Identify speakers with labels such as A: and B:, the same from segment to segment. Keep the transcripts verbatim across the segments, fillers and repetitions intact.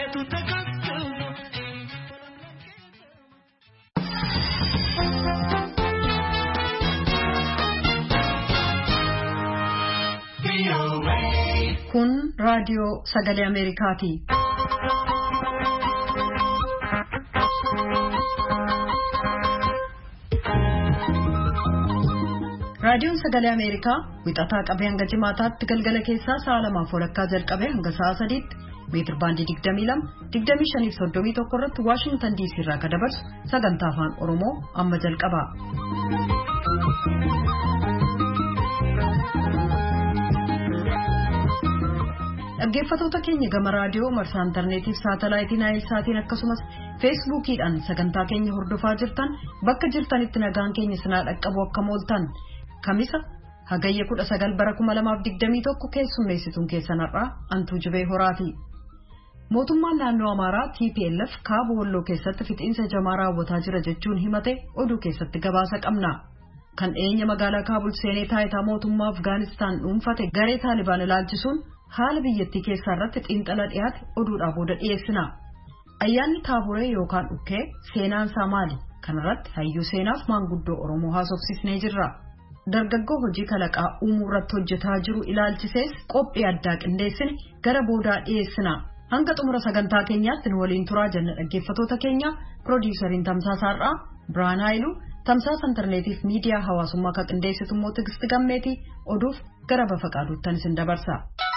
A: Kun raadiyoo sagalee Ameerikaati. Raadiyoon sagalee Ameerikaa wixataa qabee hanga jimaataatti galgala keessaa sa'a lamaaf walakkaa jalqabee hanga sa'a sadiitti meetir baandii digdamii lama, digdamii shanii fi soddomii tokko irratti Waashingtan D C irraa kan dabarsu sagantaa afaan Oromoo amma jalqaba. Dhaggeeffattoota keenya gama raadiyoo marsaa intarneetii fi saatalaayitii Naayilsaatiin akkasumas feesbuukiidhaan sagantaa keenya hordofaa jirtan bakka jirtanitti nagaan keenya sinaa dhaqqabu akka mooltan. Kamisa hagayya kudha sagal bara kuma lamaaf digdamii tokko keessummeessituun keessanarraa Antuu Jibee Horaati. Mootummaan naannoo Amaaraa T P L F kaaba Walloo keessatti fixiinsa jamaa raawwataa jira jechuun himate oduu keessatti gabaasa qabna. Kan dhiyeenya magaalaa Kaabul seenee taayitaa mootummaa Afgaanistaan dhuunfate garee Taalibaan ilaalchisuun haala biyyattii keessaa irratti xiinxala dhiyaate oduudhaa booda dhiyeessina. Ayyaanni Taaburee yookaan dhukkee seenaan isaa maali? Kanarratti hayyuu seenaaf maanguddoo Oromoo haasofsiisnee jirra. Dargaggoo hojii kalaqaa uumuu irratti hojjetaa jiru ilaalchisees qophii addaa qindeessine gara boodaa dhiyeessina. Hanga xumura sagantaa keenyaatti nu waliin turaa jenna dhaggeeffattoota keenya. Piroodyusariin Tamsaasaarraa Birhaan Haayiluu, tamsaasa intarneetiif miidiyaa hawaasummaa kan qindeessitu immoo Tigisti Gammeetii oduuf gara Bafaqaaduuttan isin dabarsa.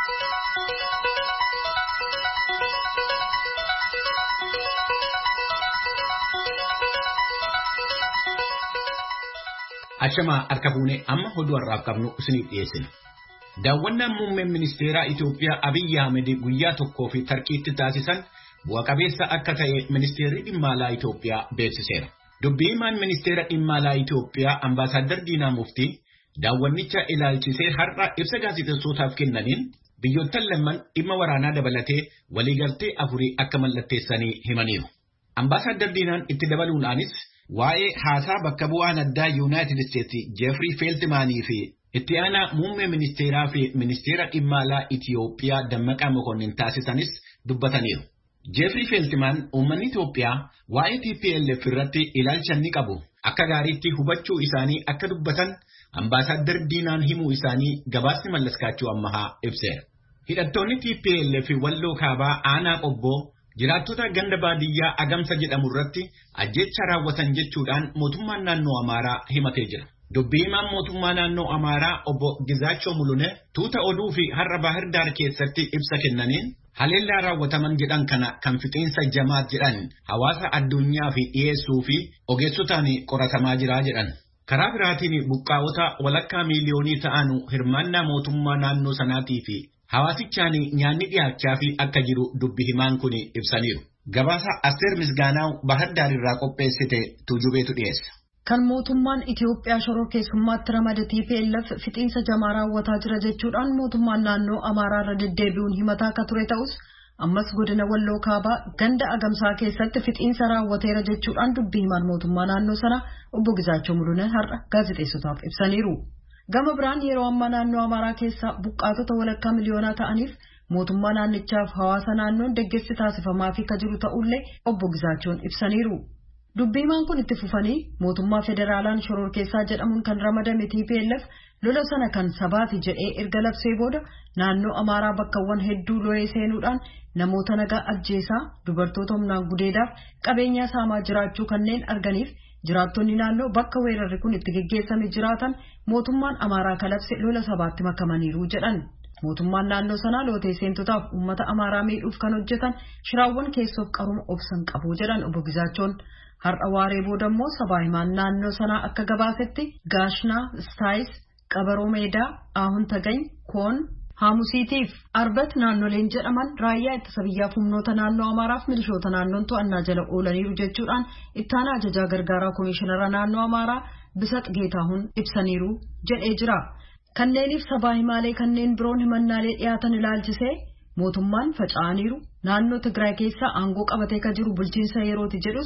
B: Ashama arkabuune amma hoduu har'aaf qabnu isiniif dhiyeessina. Daawwannaan muummeen ministeeraa Itoophiyaa Abiyyi Ahmed guyyaa tokkoo fi Tarkiitti taasisan bu'a qabeessa akka ta'e ministeerri dhimma alaa Itoophiyaa beeksiseera. Dubbii himaan ministeera dhimma alaa Itoophiyaa Ambaasaadder Diinaa Muftii daawwannicha ilaalchisee har'a ibsa gaazexeessootaaf kennaniin biyyoottan lamman dhimma waraanaa dabalatee waliigaltee afurii akka mallatteessanii himaniiru. Ambaasaadder Diinaan itti dabaluudhaanis waa'ee haasaa bakka bu'aan addaa Yuunaayitid Isteetsi Jeefrii Feeltimaanii fi itti aanaa muummee ministeeraa fi ministeera dhimma alaa Itoophiyaa Dammaqaa Mokonnin taasisanis dubbataniiru. Jeefrii Feeltimaan uummanni Itoophiyaa waa'ee T P L F irratti ilaalcha ni qabu akka gaariitti hubachuu isaanii akka dubbatan Ambaasaadder Diinaan himuu isaanii gabaasni Mallaskaachuu Ammahaa ibseera. Hidhattoonni T P L F Walloo Kaabaa aanaa Qobboo jiraattota ganda baadiyyaa Agamsa jedhamu irratti ajjeecha raawwatan jechuudhaan mootummaan naannoo Amaaraa himatee jira. Dubbii himaan mootummaa naannoo Amaaraa obbo Gizaachoo Mulune tuuta oduu fi har'a Baahir Daar keessatti ibsa kennaniin haleellaa raawwataman jedhan kana kan fixiinsa jamaat jedhan hawaasa addunyaa fi dhiyeessuu fi ogeessotaan qoratamaa jira jedhan. Karaa biraatiin buqqaa'ota walakkaa miiliyoonii ta'anu hirmaannaa mootummaa naannoo sanaatii fi hawaasichaan nyaanni dhiyaachaa fi akka jiru dubbi himaan kun ibsaniiru. Gabaasa Asteer Misgaanaaw Baahir Daar irraa qopheessite Tuujubeetu dhiyeessa.
A: Kan mootummaan Itoophiyaa shoror keessummaatti ramade T P L F fixiinsa jamaa raawwataa jira jechuudhaan mootummaan naannoo Amaaraa irra deddeebi'uun himataa akka ture ta'us ammas godina Walloo Kaabaa ganda Agamsaa keessatti fixiinsa raawwateera jechuudhaan dubbi himaan mootummaa naannoo sana obbo Gizaachoo Mulune har'a gaazexeessotaaf ibsaniiru. Gama biraan yeroo ammaa naannoo Amaaraa keessaa buqqaatota walakkaa miliyoonaa ta'aniif mootummaa naannichaaf hawaasa naannoon deeggarsi taasifamaa fi ka jiru ta'ullee obbo Gizaachoon ibsaniiru. Dubbii himaan kun itti fufanii mootummaa federaalaan shoror keessaa jedhamuun kan ramadame T P L F lola sana kan sabaati jedhee erga labsee booda naannoo Amaaraa bakkawwan hedduu lolee seenuudhaan namoota nagaa ajjeesaa, dubartoota humnaan gudeedaaf qabeenyaa saamaa jiraachuu kanneen arganiif jiraattonni naannoo bakka weerarri kun itti geggeessame jiraatan mootummaan Amaaraa kalabse lola sabaatti makamaniiru jedhan. Mootummaan naannoo sanaa lootee seentotaaf uummata Amaaraa miidhuuf kan hojjetan shiraawwan keessoof qaruma obsan qabu jedhan obbo Gizaachoon. Har'a waaree booda immoo sabaa himaan naannoo sanaa akka gabaasetti Gaashnaa, Staayis, Qabaroo Meedaa, Aahun Tagany, Koon, Haamusiitiif Arbat naannoleen jedhaman raayyaa ittisa biyyaaf humnoota naannoo Amaaraaf milishoota naannoon to'annaa jala oolaniiru jechuudhaan ittaanaa ajajaa gargaaraa komishinara naannoo Amaaraa Bisat Geetaahun ibsaniiru jedhee jira. Kanneeniif sabaa himaalee kanneen biroon himannaalee dhiyaatan ilaalchisee mootummaan faca'aniiru naannoo Tigraay keessaa aangoo qabatee ka jiru bulchiinsa yerooti jedhus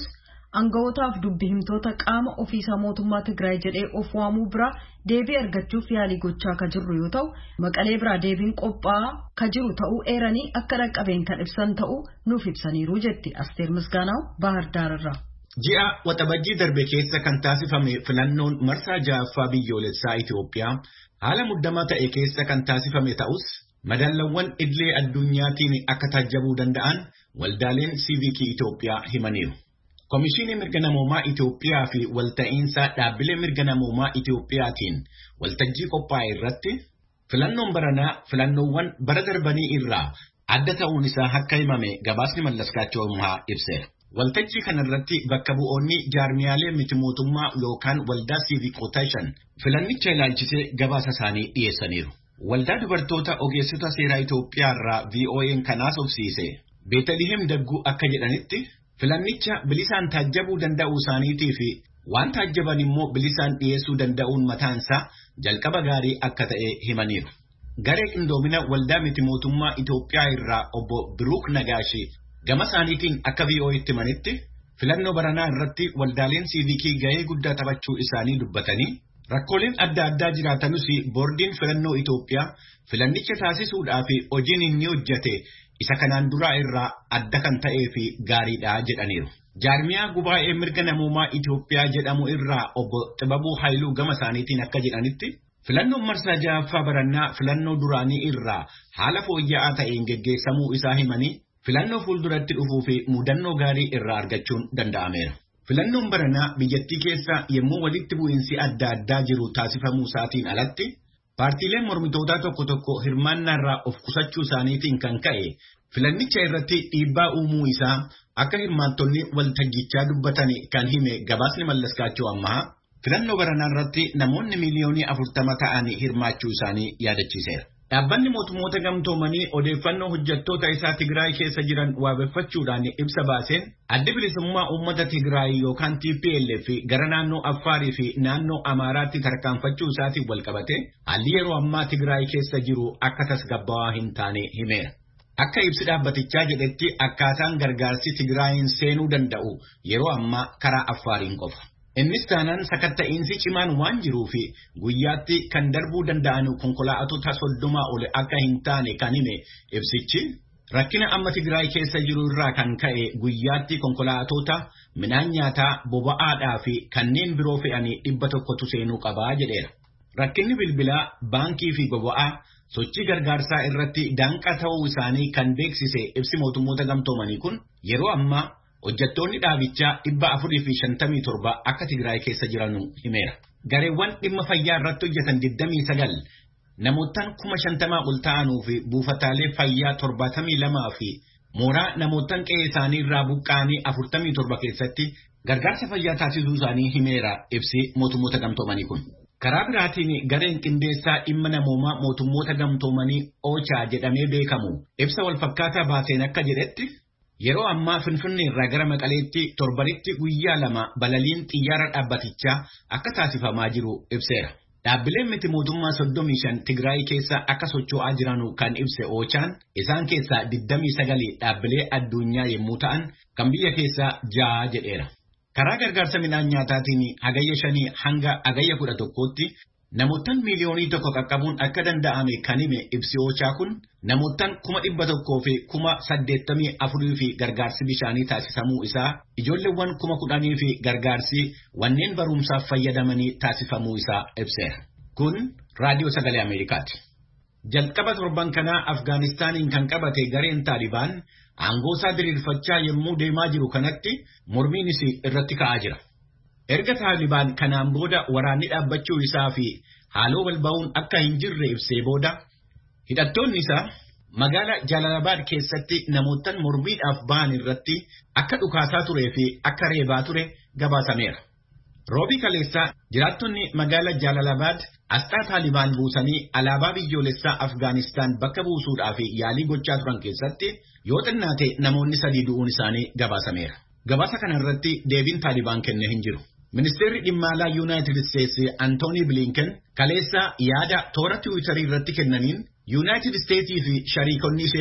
A: anga'ootaaf dubbi himtoota qaama ofiisaa mootummaa Tigraay jedhee of waamuu bira deebii argachuuf yaalii gochaa ka jirru yoo ta'u Maqalee bira deebiin qophaa'aa ka jiru ta'uu eeranii akka dhaqqabeen kan ibsan ta'uu nuuf ibsaniiru jetti Asteer Misgaanaw Bahar Daarirraa.
B: Ji'a waxabajjii darbe keessa kan taasifame filannoon marsaa ja'affaa biyyoolessaa Itoophiyaa haala muddamaa ta'e keessa kan taasifame ta'us madallawwan idilee addunyaatiin akka taajjabuu danda'an waldaaleen siivikii Itoophiyaa himaniiru. Komishinii mirga namoomaa Itoophiyaa fi walta'iinsa dhaabbilee mirga namoomaa Itoophiyaatiin waltajjii qophaa'e irratti filannoon baranaa filannoowwan bara darbanii irraa adda ta'uun isaa akka himame gabaasni mallaskaachoomaa ibseera. Waltajjii kanarratti bakka bu'oonni jaarmiyaalee miti mootummaa yookaan waldaa siivikootaa shan filannicha ilaalchisee gabaasa isaanii dhiyeessaniiru. Waldaa dubartoota ogeessota seeraa Itoophiyaa irraa V O A'n kanaas obsiise. Beetaliheem Dagguu akka jedhanitti filannicha bilisaan taajjabuu danda'uu isaaniitii fi waan taajjaban immoo bilisaan dhiyeessuu danda'uun mataansaa jalqaba gaarii akka ta'e himaniiru. Garee qindoomina waldaa miti mootummaa Itoophiyaa irraa obbo Biruuk Nagaashi gama isaaniitiin akka V O A'tti himanitti filannoo baranaa irratti waldaaleen siivikii gahee guddaa taphachuu isaanii dubbatanii rakkooleen adda addaa jiraatanus boordiin filannoo Itoophiyaa filannicha taasisuudhaa fi hojiin inni hojjete isa kanaan duraa irraa adda kan ta'ee fi gaariidha jedhaniiru. Jaarmiyaa gubaa'ee mirga namoomaa Itoophiyaa jedhamu irraa obbo Xibabuu Haayiluu gama isaaniitiin akka jedhanitti filannoon marsaa ja'affaa barannaa filannoo duraanii irraa haala fooyya'aa ta'een geggeessamuu isaa himanii filannoo fuulduratti dhufuu fi mudannoo gaarii irraa argachuun danda'ameera. Filannoon baranaa biyyattii keessa yemmuu walitti bu'iinsi adda addaa jiru taasifamuu isaatiin alatti paartiileen mormitootaa tokko tokko hirmaannaarraa of qusachuu isaaniitiin kan ka'e filannicha irratti dhiibbaa uumuu isaa akka hirmaattonni waltajjichaa dubbatan kan hime gabaasni mallaskaachoo ammaa filannoo baranaa irratti namoonni miiliyoonii afurtama ta'an hirmaachuu isaanii yaadachiiseera. Dhaabbanni mootummoota gamtoomanii odeeffannoo hojjettoota isaa Tigraay keessa jiran waabeffachuudhaan ibsa baaseen adda bilisummaa uummata Tigraay yookaan T P L F gara naannoo Affaarii fi naannoo Amaaraatti tarkaanfachuu isaatiin walqabate haalli yeroo ammaa Tigraay keessa jiru akka tasgabbaa'aa hin taane himeera. Akka ibsi dhaabbatichaa jedhetti akkaataan gargaarsi Tigraayin seenuu danda'u yeroo ammaa karaa Affaariin qofa. Innis taanaan sakatta'iinsi cimaan waan jiruuf guyyaatti kan darbuu danda'an konkolaatota soddomaa ol akka hin taane kan hime ibsichi rakkina amma Tigraay keessa jiru irraa kan ka'e guyyaatti konkolaatota midhaan nyaataa boba'aadhaa fi kanneen biroo fe'anii dhibba tokkotu seenuu qabaa jedheera. Rakkinni bilbilaa baankii fi boba'aa sochii gargaarsaa irratti danqaa ta'uu isaanii kan beeksise ibsi mootummoota gamtoomanii kun yeroo ammaa hojjettoonni dhaabichaa dhibba afurii fi shantamii torba akka Tigraay keessa jiranu himeera. Gareewwan dhimma fayyaa irratti hojjetan digdamii sagal namootaan kuma shantamaa ol ta'anuu fi buufataalee fayyaa torbaatamii lamaa fi mooraa namootaan qe'ee isaanii irraa buqqa'anii afurtamii torba keessatti gargaarsa fayyaa taasisuu isaanii himeera ibsi mootummoota gamtoomanii kun. Karaa biraatiin gareen qindeessaa dhimma namoomaa mootummoota gamtoomanii Oochaa jedhamee beekamu ibsa walfakkaataa baaseen akka jedhetti yeroo ammaa Finfinnee irraa gara Maqaleetti torbanitti guyyaa lama balaliin xiyyaara dhaabbatichaa akka taasifamaa jiru ibseera. Dhaabbileen miti mootummaa soddomii shan Tigraay keessa akka socho'aa jiranu kan ibse Oochaan isaan keessaa digdamii sagal dhaabbilee addunyaa yommuu ta'an kan biyya keessaa ja'a jedheera. Karaa gargaarsa midhaan nyaataatiin hagayya shanii hanga hagayya kudha tokkootti namootaan miiliyoonii tokko qaqqabuun akka danda'ame kan hime ibsi Oochaa kun namootaan kuma dhibba tokkoo fi kuma saddeettamii afurii fi gargaarsi bishaanii taasifamuu isaa ijoolleewwan kuma kudhanii fi gargaarsi wanneen barumsaaf fayyadamanii taasifamuu isaa ibseera. Kun raadiyoo sagalee Ameerikaati. Jalqaba torban kanaa Afgaanistaaniin kan qabate gareen Taalibaan aangoosaa diriirfachaa yommuu deemaa jiru kanatti mormiinis irratti ka'aa jira. Erga Taalibaan kanaan booda waraanni dhaabbachuu isaa fi haaloo walba'uun akka hin jirre ibsee booda hidhattoonni isaa magaalaa Jaalalabaad keessatti namootaan mormiidhaaf ba'an irratti akka dhukaasaa turee fi akka reebaa ture gabaasameera. Roobii kaleessaa jiraattonni magaalaa Jaalalabaad asxaa Taalibaan buusanii alaabaa biyyoolessaa Afgaanistaan bakka buusuudhaaf yaalii gochaa turan keessatti yoo xinnaate namoonni sadii du'uun isaanii gabaasameera. Gabaasa kana irratti deebiin Taalibaan kenne hin jiru. Ministeerri dhimma alaa Yuunaayitid Isteetsi Antoonii Bilinken kaleessa yaada toora Tiwiitarii irratti kennaniin Yuunaayitid Isteetsii fi shariikonni ishee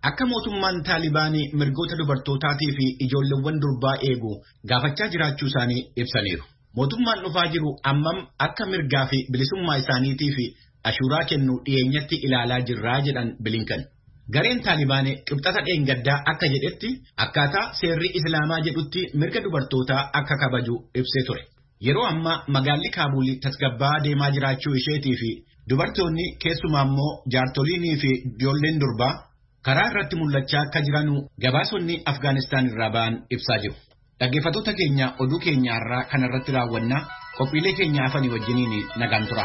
B: akka mootummaan Taalibaanii mirgoota dubartootaatii fi ijoolleewwan durbaa eegu gaafachaa jiraachuu isaanii ibsaniiru. Mootummaan dhufaa jiru ammam akka mirgaa fi bilisummaa isaaniitii fi ashuuraa kennu dhiyeenyatti ilaalaa jirraa jedhan Bilinkan. Gareen Taalibaanii qibxata dheengaddaa akka jedhetti akkaataa seerri Islaamaa jedhutti mirga dubartootaa akka kabaju ibsee ture. Yeroo ammaa magaalli Kaabuul tasgabbaa deemaa jiraachuu isheetii fi dubartoonni keessumaa immoo jaartoliinii fi ijoolleen durbaa karaa irratti mul'achaa akka jiranu gabaasonni Afgaanistaan irraa ba'an ibsaa jiru. Dhaggeeffattoota keenya oduu keenyaarraa kanarratti raawwannaa qophiilee keenya afanii wajjiniin nagaan tura.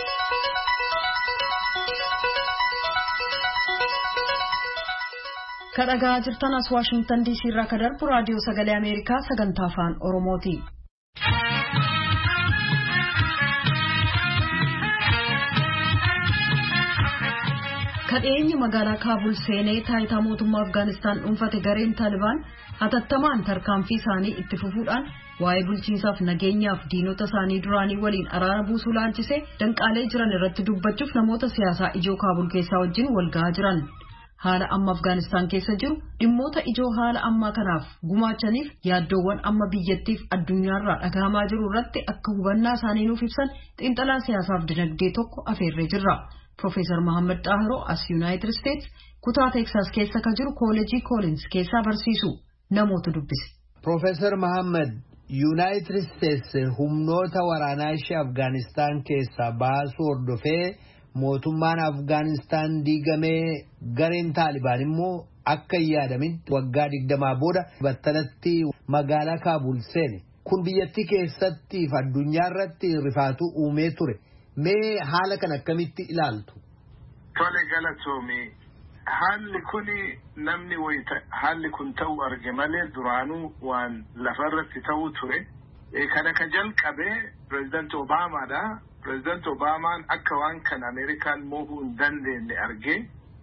A: Kadhagaa jirtan as Washington D C irraa kan darbu raadiyoo sagalee Ameerikaa sagantaa afaan Oromooti. Kadheenyi magaalaa Kaabul seenee taayitaa mootummaa Afgaanistaan dhuunfate gareen Taalibaan hatattamaan tarkaanfii isaanii itti fufuudhaan waa'ee bulchiinsaaf nageenyaaf diinota isaanii duraanii waliin araara buusuu laalchisee danqaalee jiran irratti dubbachuuf namoota siyaasaa ijoo Kaabul keessaa wajjin wal ga'aa jiran. Haala amma Afgaanistaan keessa jiru dhimmoota ijoo haala ammaa kanaaf gumaachaniif yaaddoowwan amma biyyattiif addunyaarraa dhagahamaa jiru irratti akka hubannaa isaanii nuuf ibsan xiinxalaa siyaasaaf dinagdee tokko afeerree jirra. Profeesar Mohaammed Xaahiroo as United States kutaa Texas keessa ka jiru Kooleejii Collins keessaa barsiisu namoota dubbise.
C: Profeesar Mohaammed, United States humnoota waraanaa ishee Afgaanistaan keessaa baasuu hordofee mootummaan Afgaanistaan diigamee gareen Taalibaan immoo akka hin yaadamin waggaa digdamaa booda battalatti magaalaa Kaabul seene. Kun biyyattii keessatti fi addunyaa irratti rifaatuu uumee ture. Mee haala kan akkamitti ilaaltu?
D: Tole galatoomi. Haalli kuni namni wayita haalli kun ta'uu arge malee duraanuu waan lafarratti ta'uu ture. Kana ka jalqabe President Obamaadha. President Obamaan akka waan kan Ameerikaan mo'uu hin dandeenye arge.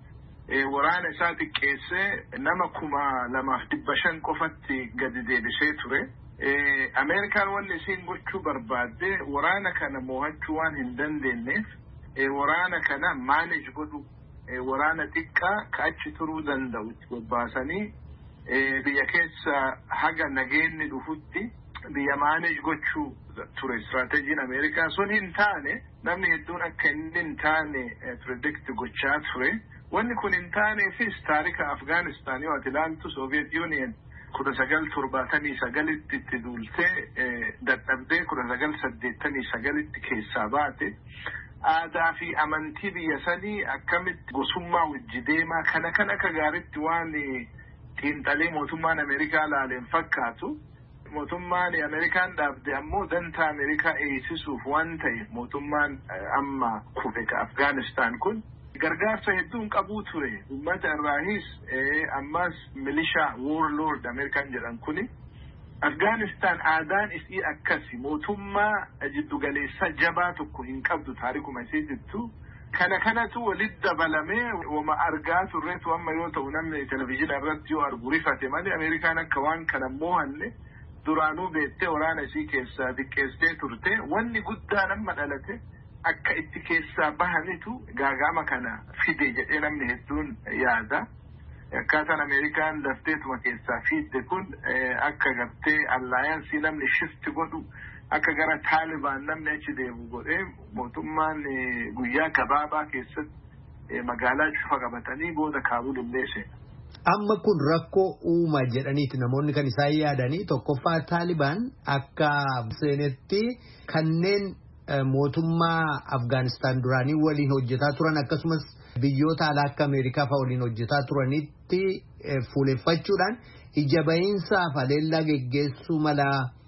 D: Waraana isaa xiqqeessee nama kuma lamaaf dhibba shan qofatti gadi deebisee ture. Ameerikaan wanni isiin gochuu barbaadde waraana kana mo'achuu waan hin dandeenyeef waraana kana manage godhu waraana xiqqaa ka achi turuu danda'u bobbaasanii biyya keessa haga nageenni dhufutti biyya manage gochuu ture istiraatejjiin Ameerikaa sun hin taane namni hedduun akka inni hin taane predict gochaa ture. Wanni kun hin taaneefis taarika Afgaanistaan yoo ati ilaaltu Soviet Union kudha sagal torbaatamii sagalitti itti duultee dadhabdee kudha sagal saddeettamii sagalitti keessaa baate aadaa fi amantii biyya sanii akkamitti gosummaa wajji deemaa kana kan akka gaaritti waan xiinxalee mootummaan Ameerikaa laaleen fakkaatu. Mootummaan Ameerikaan dhaabde ammoo dantaa Ameerikaa eegsisuuf waan ta'e mootummaan amma kufe ka Afgaanistaan kun gargaarsa hedduun qabuu ture. Uummata irraahis ammas milishaa warlord Ameerikaan jedhan kuni Afgaanistaan aadaan isii akkasi mootummaa jiddugaleessa jabaa tokko hin qabdu taarikuma isiitittu. Kana kanatu walitti dabalamee wama argaa turreetu amma yoo ta'u namni televezyiina irratti yoo argu rifate malee Ameerikaan akka waan kana mo'anne duraanuu beettee waraana isii keessaa xiqqeessitee turte. Wanni guddaan amma dhalate akka itti keessaa bahanitu gaagama kana fide jedhee namni hedduun yaada. Akkaataan Ameerikaan lafteetuma keessaa fidde kun akka gartee allaayansii namni shifti godhu akka gara Taalibaan namni achi deemu godhee mootummaan guyyaa gabaabaa keessatti magaalaa cufa qabatanii booda Kaabul illee seena.
C: Amma kun rakkoo uuma jedhaniiti namoonni kan isaan yaadanii tokkoffaa Taalibaan akka seenetti kanneen mootummaa Afgaanistaan duraanii waliin hojjetaa turan akkasumas biyyoota alaa akka Ameerikaa fa'aa waliin hojjetaa turanitti fuuleffachuudhaan ija bahiinsaaf haleellaa geggeessuu mala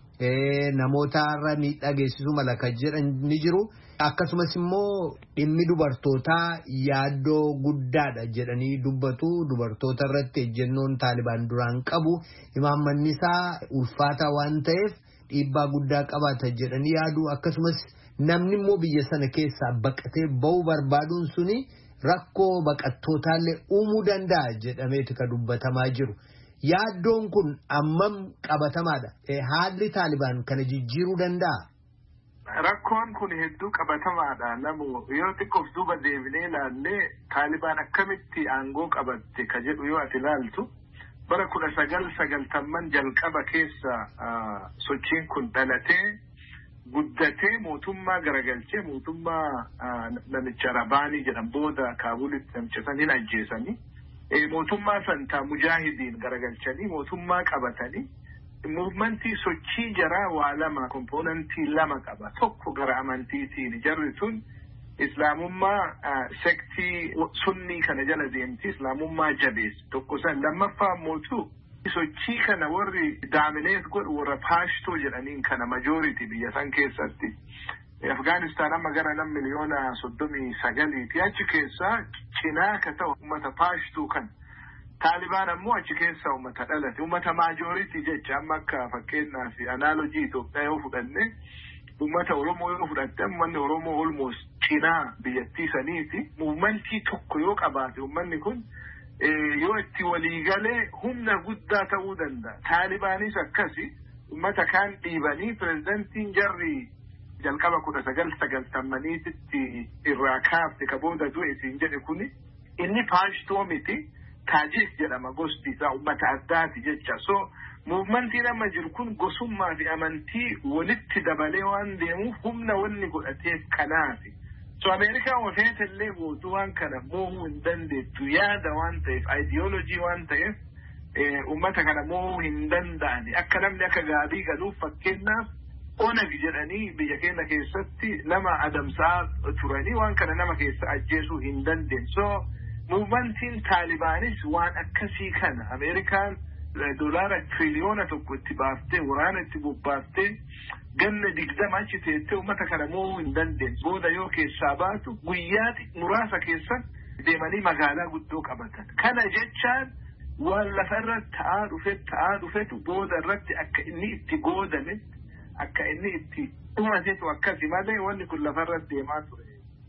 C: namoota irra miidhaa geessisuu mala kan jedhan ni jiru. Akkasumas immoo dhimmi dubartootaa yaaddoo guddaadha jedhanii dubbatu. Dubartoota irratti ejjennoon Taalibaan duraan qabu imaammanni isaa ulfaataa waan ta'eef dhiibbaa guddaa qabaata jedhanii yaadu. Akkasumas namni immoo biyya sana keessaa baqatee ba'uu barbaaduun suni rakkoo baqattootallee uumuu danda'a jedhameeti kan dubbatamaa jiru. Yaaddoon kun ammam qabatamaadha. Haalli Taalibaan kana jijjiiruu danda'a?
D: rakkoon kun hedduu qabatamaadha namu yoo xiqqoof duuba deebinee ilaallee Taalibaan akkamitti aangoo qabatte ka jedhu yoo ati ilaaltu bara kudha sagal sagaltamman jalqaba keessa sochiin kun dhalatee guddatee mootummaa garagalchee mootummaa namicha Rabaanii jedhan booda Kaabulitti namicha san hin ajjeesanii mootummaa santaa mujaahidiin garagalchanii mootummaa qabatanii muumantii sochii jaraa waa lama kompoonantii lama qaba tokko gara amantiitiin jarri sun islaamummaa sektii sunnii kana jala deemti islaamummaa jabeessi tokko san lammaffaa mootu sochii kana warri daamineet godhu warra paashtoo jedhaniin kana majority biyya san keessatti Afgaanistaan amma gara nam miliyoona soddomii sagaliiti achi keessaa cinaa ka ta'u ummata paashtuu kan Taalibaan ammoo achi keessaa ummata dhalate ummata majority jecha amma akka fakkeenyaa fi anaalojii Itoophiyaa yoo fudhanne ummata Oromoo yoo fudhatte ummanni Oromoo almost cinaa biyyattii saniiti muumantii tokko yoo qabaate ummanni kun yoo itti waliigalee humna guddaa ta'uu danda'a. Taalibaanis akkasi ummata kaan dhiibanii pirezidantiin jarri jalqaba kudha sagal sagaltammaniititti irraa kaafte ka booda du'e siin jedhe kuni inni paashtoo miti taajis jedhama gosti isaa ummata addaati jecha. So muumantiin amma jiru kun gosummaa fi amantii walitti dabalee waan deemuuf humna wanni godhateef kanaati. So Amerikaan wafeetallee boodu waan kana moohuu hin dandeettu yaada waan ta'eef ideolojii waan ta'eef ummata kana moohuu hin danda'ani akka namni akka gaabii galuuf fakkeenyaaf onag jedhanii biyya keenya keessatti nama adamsaa turanii waan kana nama keessa ajjeesuu hin dandeenye. So muumantiin Taalibaanis waan akkasii kana Amerikaan doolaara triliyoona tokko itti baaftee waraana itti bobbaaftee ganna digdama achi teettee ummata kana moohuu hin dandeenye. Booda yoo keessaa baatu guyyaati muraasa keessa deemanii magaalaa guddoo qabatan. Kana jechaan waan lafarratti ta'aa dhufe ta'aa dhufetu booda irratti akka inni itti goodame akka inni itti dhumatetu akkasi malee wanni kun lafarratti deemaa ture.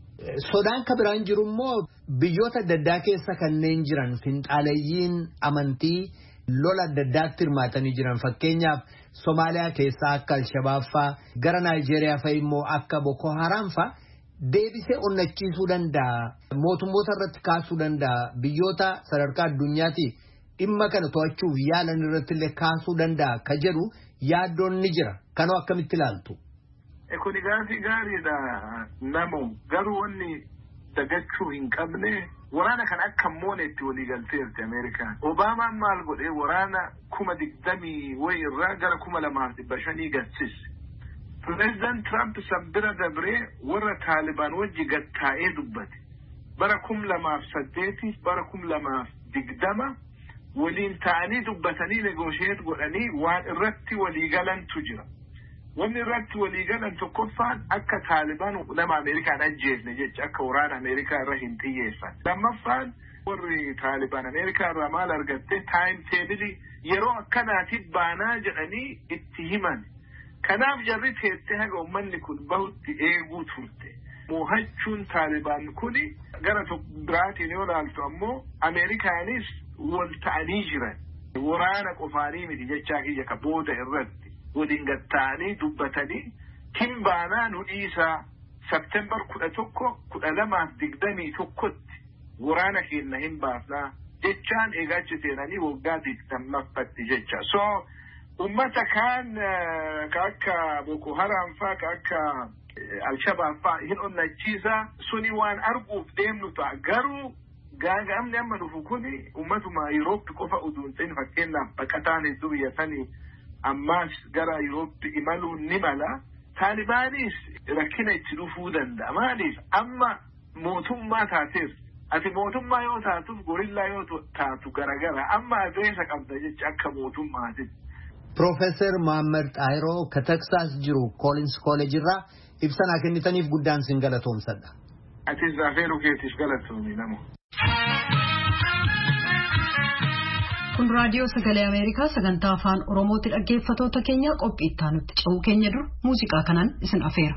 C: Sodaan ka biraan jiru immoo biyyoota adda addaa keessa kanneen jiran finxaalayyiin amantii lola adda addaatti hirmaatanii jiran fakkeenyaaf Somaaliyaa keessaa akka Al-Shabaab faa gara Naayijeeriyaa fa'i immoo akka Boko Haram faa deebisee onnachiisuu danda'a mootummoota irratti kaasuu danda'a biyyoota sadarkaa addunyaatti dhimma kana to'achuuf yaalan irratti illee kaasuu danda'a ka jedhu yaaddoon ni jira kanoo akkamitti ilaaltu.
D: Kuni gaafii gaariidha namu garuu wanni dagachuu hin qabne waraana kan akka moonetti walii galteerti Ameerikaan. Obaamaan maal godhee waraana kuma digdamii wayi irraa gara kuma lamaaf dhibba shanii gadsise. Pireezidant Trump sabbira dabree warra Taalibaan wajji gattaa'ee dubbate. Bara kum lamaaf saddeeti bara kum lamaaf digdama waliin ta'anii dubbatanii negoosheet godhanii waan irratti walii galantu jira. Wanni irratti walii galan tokkoffaan akka Taalibaan nama Ameerikaan ajjeesne jecha akka waraana Ameerikaa irra hin xiyyeeffan. Lammaffaan warri Taalibaan Ameerikaa irraa maal argatte taayim teebilii yeroo akkanaatiif baanaa jedhanii itti himan. Kanaaf jarri teettee haga uummanni kun bahutti eeguu turte. Moohachuun Taalibaan kuni gara biraatiin yoo ilaaltu ammoo Ameerikaanis wal ta'anii jiran. Waraana qofaanii miti jechaa kiyya ka booda irratti. Waliin gattaanii dubbatanii kim baanaa nu dhiisaa Septembar kudha tokko kudha lamaaf digdamii tokkotti waraana keenya hin baafnaa jechaan eegaachi seenanii waggaa digdammaffatti jecha. So ummata kaan ka akka Boko Haram faa ka akka Al-Shabaab faa hin onnachiisaa suni waan arguuf deemnu ta'a garuu gaagaamni amma dhufu kuni ummatuma Yuroopi qofa uduun ta'in fakkeenyaaf baqataan hedduu biyya sanii ammas gara Yuroopi imaluun ni mala. Taalibaanis rakkina itti dhufuu danda'a. Maaliif amma mootummaa taateef ati mootummaa yoo taatuuf gorillaa yoo taatu garagara amma adeemsa qabda jecha akka mootummaati.
C: Profeesar Mohaammed Xaahiroo ka Texas jiru Collins College irraa ibsa kennitaniif guddaan sin galatoomsadha.
D: Atis afeeruu keetiif galatoomi namo.
A: Kun raadiyoo sagalee Ameerikaa sagantaa afaan Oromooti dhaggeeffatoota keenya qophii itti aanutti ce'uu keenya dur muuziqaa kanaan isin afeera.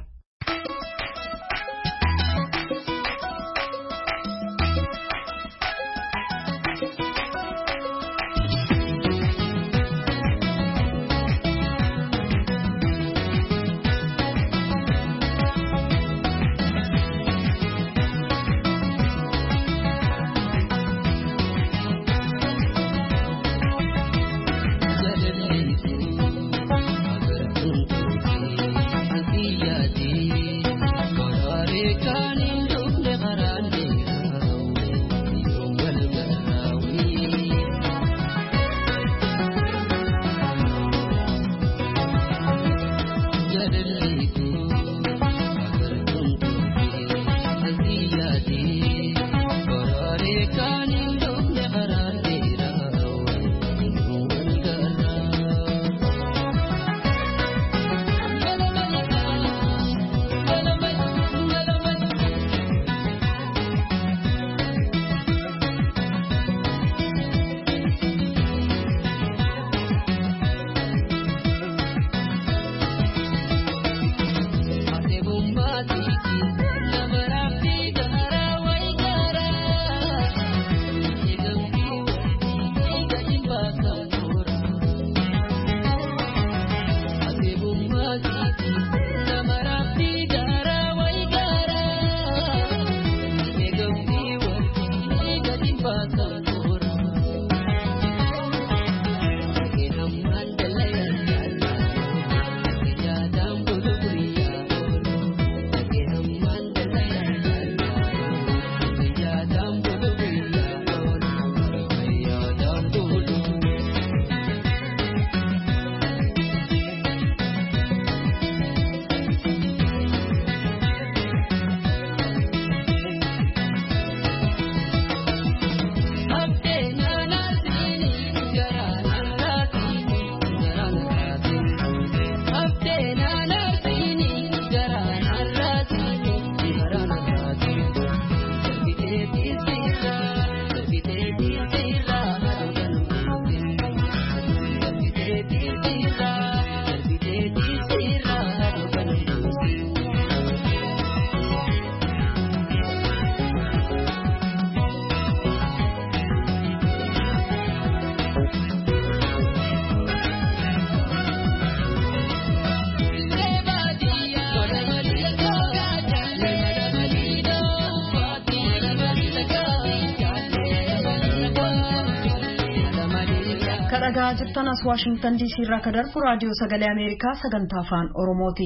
A: dhaggeeffachaa jirtan as Washington D C irraa kan darbu raadiyoo sagalee Ameerikaa sagantaa afaan Oromooti.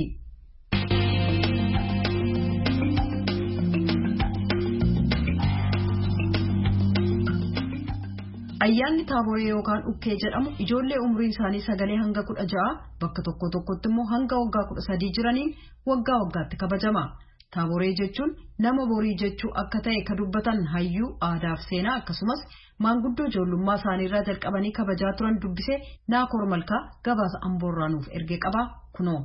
A: Ayyaanni Taaboree yookaan Ukkee jedhamu ijoollee umriin isaanii sagalee hanga kudha ja'a bakka tokko tokkotti immoo hanga waggaa kudha sadii jiraniin waggaa waggaatti kabajama. Taaboree jechuun nama borii jechuu akka ta'e ka dubbatan hayyuu aadaa fi seenaa akkasumas maanguddoo ijoollummaa isaanii irraa jalqabanii kabajaa turan dubbisee Naakoor Malkaa gabaasa Amboorraa nuuf ergee qaba kunoo.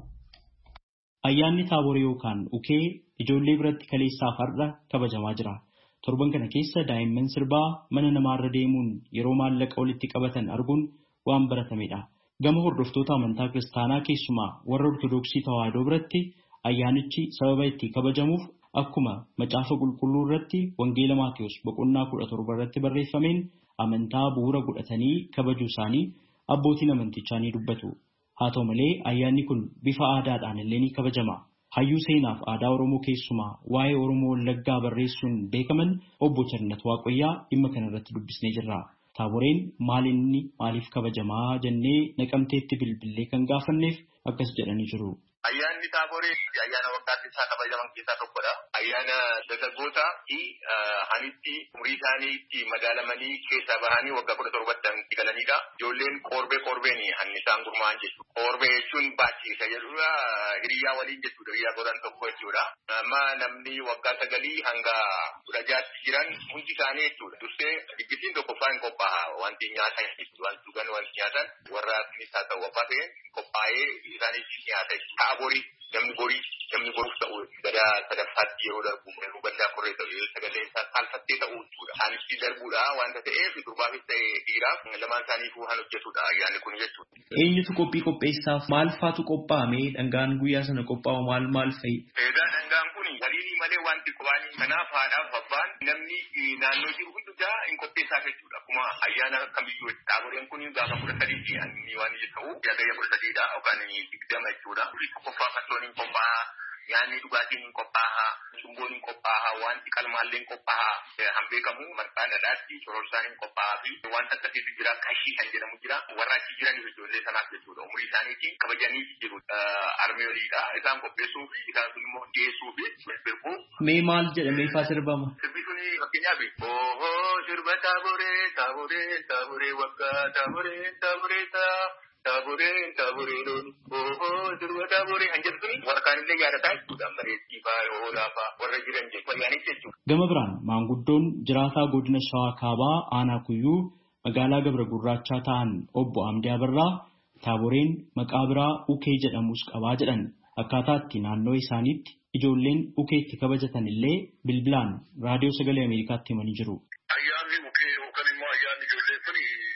E: Ayyaanni Taaboree yookaan Ukkee ijoollee biratti kaleessaa farda kabajamaa jira. Torban kana keessa daa'imman sirbaa mana namaarra deemuun yeroo maallaqa walitti qabatan arguun waan baratamedha. Gama hordoftoota amantaa kiristaanaa keessumaa warra Ortodoksii Tawaahidoo biratti ayyaanichi sababa itti kabajamuuf akkuma macaafa qulqulluu irratti wangeela Maatiyos boqonnaa kudha torba irratti barreeffameen amantaa bu'uura godhatanii kabajuu isaanii abbootiin amantichaa ni dubbatu. Haa ta'u malee ayyaanni kun bifa aadaadhaan illee ni kabajama. Hayyuu seenaaf aadaa Oromoo keessumaa waa'ee Oromoo Wallaggaa barreessuun beekaman obbo Channat Waaqoyyaa dhimma kana irratti dubbisnee jirra. Taaboreen maalinni maaliif kabajamaa jennee Naqamteetti bilbilee kan gaafanneef akkas jedhanii jiru.
F: Ayyaanni Taaboree ayyaana waggaatti isaa kabajaman keessaa tokkodha. Ayyaana dargaggootaa fi hanitti umurii isaanii itti madaalamanii keessaa bahanii waggaa kudha torbatti galanidha. Ijoolleen qorbee qorbeen hanni isaan gurmaa'an jechuudha. Qorbee jechuun baachisa jedhudha. Hiriyaa waliin jechuudha. Hiriyaa godhan tokko jechuudha. Amma namni waggaa sagalii hanga kudha jaatti jiran hundi isaanii jechuudha. Dursee diggisiin tokkoffaa hin qophaa'a. Wanti nyaatan jechuudha. Wanti dhugan wanti nyaatan warra asinis haa ta'u abbaa ta'een qophaa'ee isaaniif nyaata jechuudha. Borii namni borii namni boruuf ta'u gada sadaffaatti yeroo darbu yeroo gaddaa korree ta'u sagalee isaa saalfattee ta'u jechuudha. Isaanitti darbuudha wanta ta'eef durbaafis ta'ee dhiiraaf lamaan isaaniifuu kan hojjetudha ayyaanni kun jechuudha.
E: Eenyutu qophii qopheessaaf maal faatu qophaa'ame dhangaan guyyaa sana qophaa'u maal maal fa'i?
F: Egaa dhangaan kun waliin malee wanti qobaanii kanaaf haadhaaf abbaan namni naannoo jiru hundumaa hin qopheessaaf jechuudha. Akkuma ayyaana kamiyyuu Taaboreen kun gaafa kudha sadii fi inni waan ta'u yaadayya kudha sadiidha yookaan digdama jechuudha. Qophaa'a kattooniin qophaa'a, nyaanni dhugaatiin hin qophaa'a, shumboon hin qophaa'a, wanti qalmaallee hin qophaa'a. Hanbeekamu marqaan dhadhaatti shororsaan hin qophaa'a fi wanta akkasiitu jira kashii kan jedhamu jira. Warra achi jiraniif ijoollee sanaaf jechuudha. Umurii isaaniitiin kabajanii jiru. Armeeliidha isaan qopheessuu fi isaan sun immoo dhiyeessuu fi sirbuu.
E: Mee maal jedhamee faa sirbama?
F: Sirbi suni fakkeenyaaf ooo sirba Taaboree Taaboree Taaboree waggaa Taaboree Taaboree taa. Taaboree Taaboree looni ooo sirba Taaboree kan jedhu warraan illee yaadataa jechuudha. Bareeddii faa oolaa faa warra jiran jechuudha.
E: Gama biraan maanguddoon jiraataa godina Shawaa Kaabaa Aanaa Kuyyuu magaalaa Gabra Gurraachaa ta'an obbo Amdii Abarraa Taaboreen maqaa biraa Ukee jedhamus qabaa jedhan akkaataa itti naannoo isaaniitti ijoolleen Ukeetti kabajatan illee bilbilaan raadiyoo sagalee Ameerikaatti himanii jiru.
D: Ayyaanni Ukee yookaan immoo ayyaanni ijoollee kun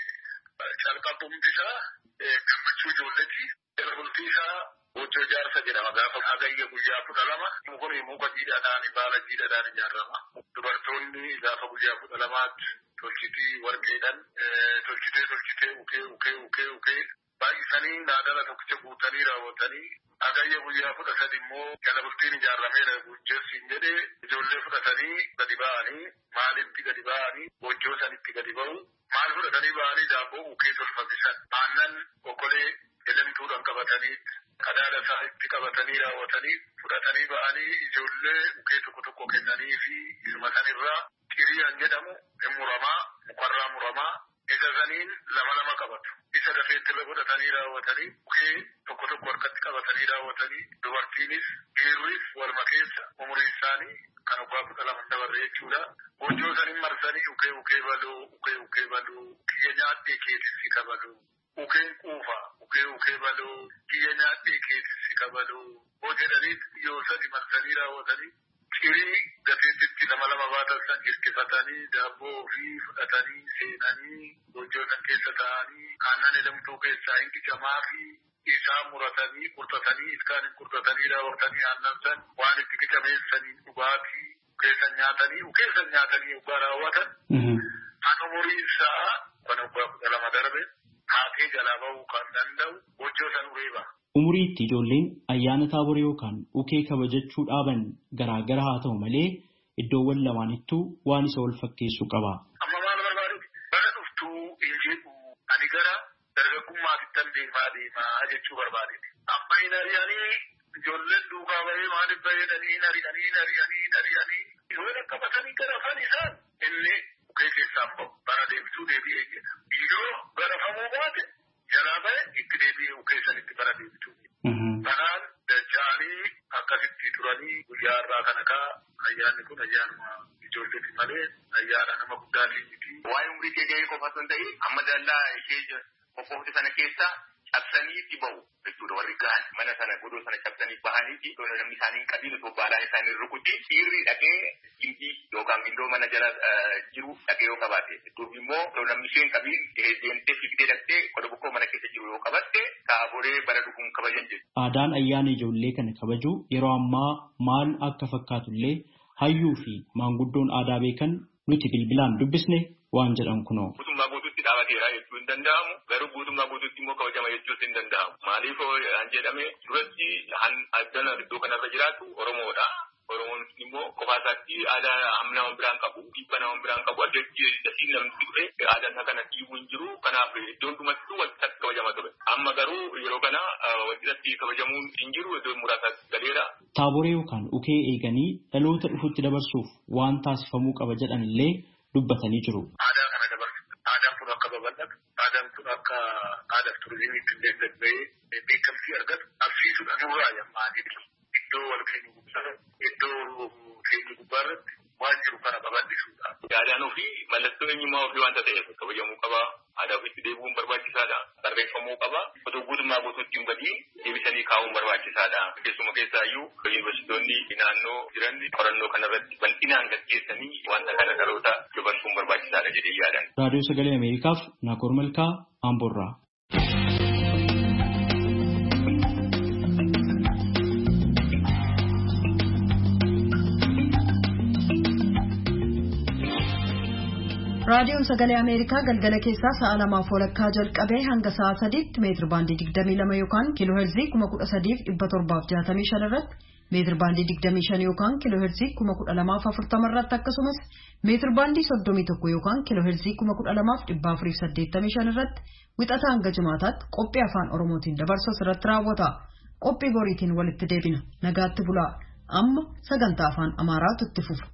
D: calqabumti isaa gammachuu ijoolleeti. Bultii isaa hojii ijaarsa jedhama gaafa hagayya guyyaa kudha lama mukni muka jiidhaadhaan baala jiidhaadhaan ijaarama. Dubartoonni gaafa guyyaa kudha lamaatti tolchitii warqeedhaan tolchitee tolchitee ukee ukee ukee ukee baay'isanii naadala tokkicha guutanii raawwatanii hagayya guyyaa kudha sadi immoo jala bultiin ijaarameera gujjeessiin jedhee ijoollee fudhatanii gadi ba'anii maalitti gadi ba'anii hojjoo sanitti gadi ba'u maal fudhatanii ba'anii daabboo ukee tolfamisan aannan okolee elemtuudhaan qabatanii qadaada isaa itti qabatanii raawwatanii fudhatanii ba'anii ijoollee ukee tokko tokko kennanii fi isuma sanirraa xiriyaan jedhamu hin muramaa mukarraa muramaa isa saniin lama lama qabatu. Isa dafeetti irra godhatanii raawwatanii ukee tokko tokko harkatti qabatanii raawwatanii dubartiinis dhiirris walma keessa umurii isaanii kan waggaa kudha lama dabarre jechuudha. Hojjoo saniin marsanii ukee ukee baluu ukee ukee baluu kiyya nyaadhee keetissi kabaluu ukeen quufa ukee ukee baluu kiyya nyaadhee keetissi kabaluu hoo jedhanii yoo sadi marsanii raawwatanii cirii gateettitti lama lama baatan san hirkifatanii daabboo ofii fudhatanii seenanii hojjoo san keessa ta'anii aannan elemtuu keessaa hin qicamaa fi isaa muratanii qurxatanii iskaan hin qurxatanii raawwatanii aannan san waan itti qicameessanii dhugaatii ukeessan nyaatanii ukeessan nyaatanii ugaa raawwatan kan umurii isaa kan waggaa kudha lama darbe haatee jalaa bahuu kan danda'u hojjoo san uree ba'a.
E: Umuriitti ijoolleen ayyaana Taaboree yookaan ukee kabajachuu dhaaban garaagara haa ta'u malee iddoowwan lamaanittuu waan isa wal fakkeessu qaba.
D: Amma maal barbaadu? Bara dhuftuu hin jedhu ani gara
F: dargaggummaa fittan deemaa deemaa jechuu barbaade. Amma hin ari'anii ijoolleen duukaa bahee maaliif baheedhanii ari'anii ari'anii ari'anii yoo akka batanii gara afaan isaan inni bukkee keessaan bahu bara deebituu deebi'ee jedha. Yoo garafamuu baate jalaa bahe itti deebi'ee bukkee sanitti bara deebituu. Kanaan dacha'anii akkasitti turanii guyyaa irraa kana kaa ayyaanni kun ayyaanuma ijoolleeti malee ayyaana nama guddaa miti. Waa'ee umrii kee gahee qofa osoo hin ta'in amma dallaa ishee qophoofte sana keessa cabsanii itti bahu jechuudha warri gahan mana sana godoo sana cabsanii bahanii doona namni isaanii hin qabiin osoo baalaan isaanii rukuti dhiirri dhaqee gindii yookaan gindoo mana jala jiru dhaqee yoo qabaate durbi immoo yoo namni ishee hin qabiin deemtee fiigdee dhaqxee qoda bokkoo mana keessa jiru yoo qabatte taaboree bara dhuguun kabajan jedhu.
E: Aadaan ayyaana ijoollee kana kabajuu yeroo ammaa maal akka fakkaatullee hayyuu fi maanguddoon aadaa beekan nuti bilbilaan dubbisne waan jedhan kunoo.
F: Guutummaa guutuutti dhaabateera jechuu hin danda'amu garuu guutummaa guutuutti immoo kabajama jechuus hin danda'amu. Maaliif an jedhame duratti han addana iddoo kanarra jiraatu Oromoodha. Oromoon immoo qofaa isaatti aadaa amna waan biraan qabu dhibba nama biraan qabu addatti dasiin namni dhufe aadaan kana dhiibuu hin jiru kanaaf iddoon dhumattu walitti kabajama ture. Amma garuu yeroo kana walitti kabajamuun hin jiru iddoo muraasaatti galeera.
E: Taaboree yookaan ukee eeganii dhaloota dhufutti dabarsuuf waan taasifamuu qaba jedhan illee dubbatanii jiru.
F: Aadaa kana dabarsu aadaan kun akka babal'atu aadaan kun akka aadaa turizimiitti illee dadhabee beekamtii argatu absiisuudha nurraa yammaanii iddoo wal keenya gubbaa iddoo keenya gubbaa irratti waan jiru kana babal'isuudha. Aadaan ofii mallattoo eenyummaa ofii waanta ta'eef kabajamuu qaba. Aadaa ofiitti deebi'uun barbaachisaadha. Barreeffamuu qaba. Otoo guutummaa guutuutti hin badiin deebisanii kaa'uun barbaachisaadha. Keessuma keessaayyuu yuunivarsiitonni naannoo jiran qorannoo kanarratti bal'inaan gaggeessanii wanta kana dhaloota dabarsuun barbaachisaadha jedhee yaadan.
E: Raadiyoo Sagalee Ameerikaaf Naakoor Malkaa Amboorraa.
A: Raadiyoon Sagalee Ameerikaa galgala keessaa sa'a lamaaf walakkaa jalqabee hanga sa'a sadiitti meetir baandii digdamii lama yookaan kiiloo heerzii kuma kudha sadiif dhibba torbaaf jaatamii shan irratti meetir baandii digdamii shan yookaan kiiloo heerzii kuma kudha lamaaf afurtama irratti akkasumas meetir baandii soddomii tokko yookaan kiiloo heerzii kuma kudha lamaaf dhibba afuriif saddeettamii shan irratti wixata hanga jimaataatti qophii afaan Oromootiin dabarsu irratti raawwata. Qophii boriitiin walitti deebina. Nagaatti bulaa. Amma sagantaa afaan Amaaraatu itti fufa.